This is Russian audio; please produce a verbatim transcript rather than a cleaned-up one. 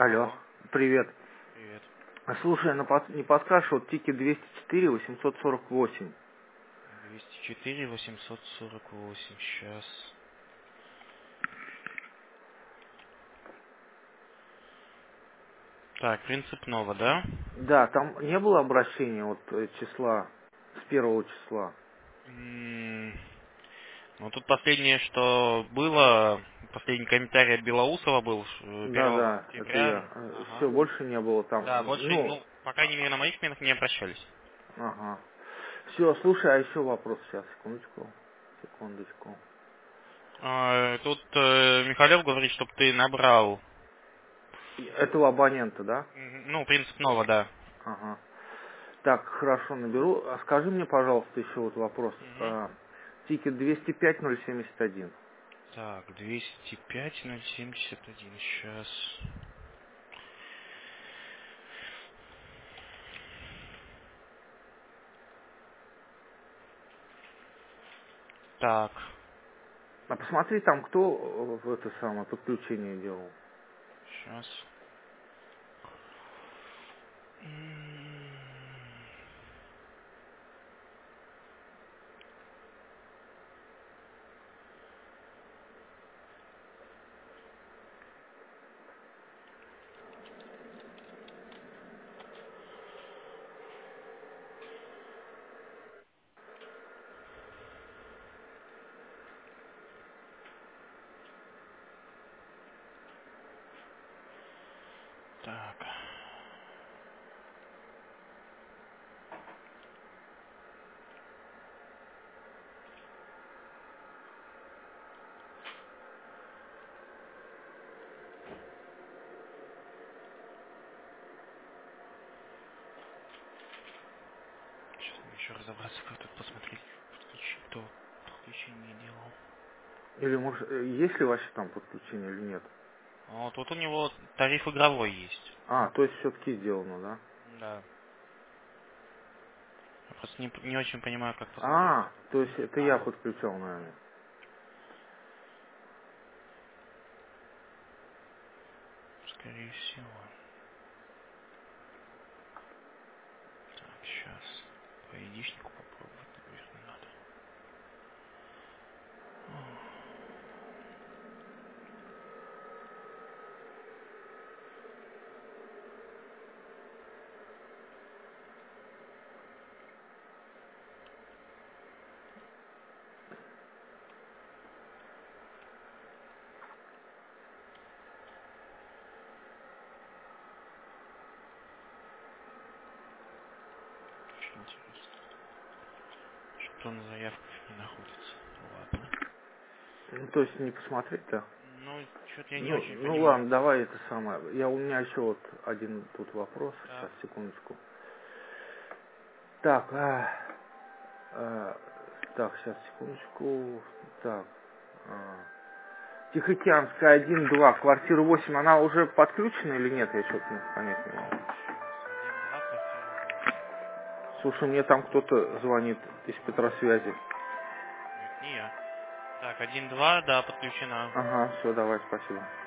Алло, Алло, привет. привет. Слушай, на под- не подскажешь, вот тикет двести четыре восемьсот сорок восемь. двести четыре восемьсот сорок восемь. Сейчас. Так, принцип Нова, да? Да, там не было обращения вот э, числа, с первого числа. М, Ну, тут последнее, что было, последний комментарий от Белоусова был э, Да, первого да, это октября. я. Все, Ага. больше не было там. Да, больше, Ну, ну, по крайней мере, на моих сменах не обращались. ага. Все, слушай, а еще вопрос сейчас, секундочку. Секундочку. А, Тут э, Михалев говорит, чтобы ты набрал, Этого абонента, да? м, ну, принцип Нова, да. Ага. Так, хорошо, наберу. А скажи мне, пожалуйста, еще вот вопрос. Мгм. А, тикет двести пять ноль семьдесят один. Так, двести пять ноль семьдесят один. Сейчас. Так, А посмотри там, кто э, в это самое подключение делал. сейчас. Так. Сейчас мне еще разобраться, как тут посмотреть, подключи- кто подключение делал. Или может, э, есть ли вообще там подключение или нет? А вот, вот у него тариф игровой есть. А, то есть все-таки сделано, да? Да. Я просто не, не очень понимаю, как посмотреть А, этот. то есть это я А, подключал, мгм. наверное. Скорее всего. Так, сейчас. По единичнику попробовать, наверное, надо. Очень интересно. Что-то на заявках не находится. Ладно. Ну, то есть не посмотреть, да? Ну, что-то я не Ну, очень ну понимаю. ладно, давай это самое. Я, у меня еще вот один тут вопрос. Сейчас, Так. секундочку. Так, а, а, так, сейчас, секундочку. Так, а, Тихоокеанская один два, квартира восемь, она уже подключена или нет? Я что-то не понять не могу. Сейчас. Один-два, квартира восемь. Слушай, мне там кто-то звонит из Петросвязи. Это не я. Так, один-два, да, подключена. Ага, все, давай, спасибо.